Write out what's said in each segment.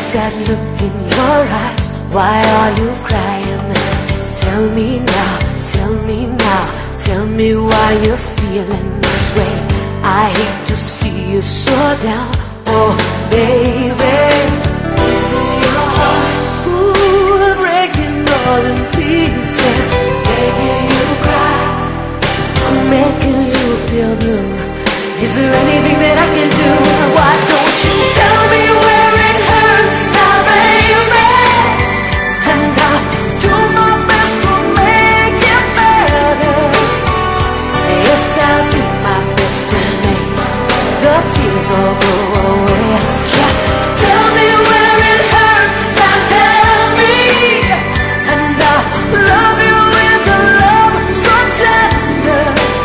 sad look in your eyes. Why are you crying? Tell me now, tell me now, tell me why you're feeling this way. I hate to see you so down. Oh baby, is it your heart? Ooh, breaking all in pieces, making you cry, making you feel blue. Is there anything that I can do? Why don't you tell me where it hurts now, baby? And I'll do my best to make it better. Yes, I'll do my best to make the tears all go away. Just tell me where it hurts now, tell me. And I'll love you with a love so tender.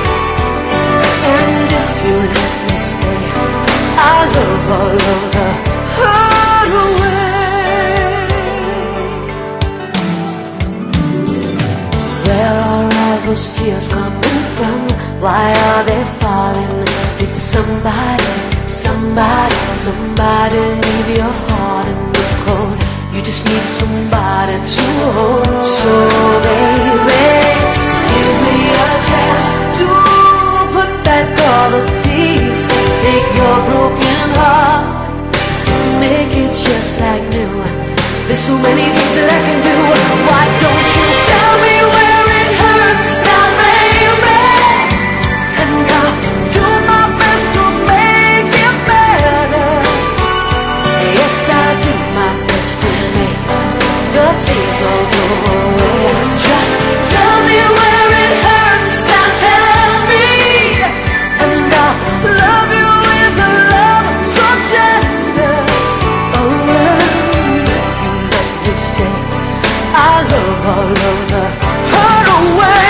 And if you let me stay, I'll love all over the way. Where are all those tears coming from? Why are they falling? Did somebody leave your heart in the cold? You just need somebody to hold. So baby, give me a chance to put back all the pieces. Take your broken heart, make it just like new. There's so many things that I can do. Why don't you tell me where it hurts now, baby? And I'll do my best to make it better. Yes, I'll do my best to make the tears all go away. Just tell me where it hurts now, tell me. And I'll love you with a love so tender. Oh, if you let me stay, I'll love all over the away.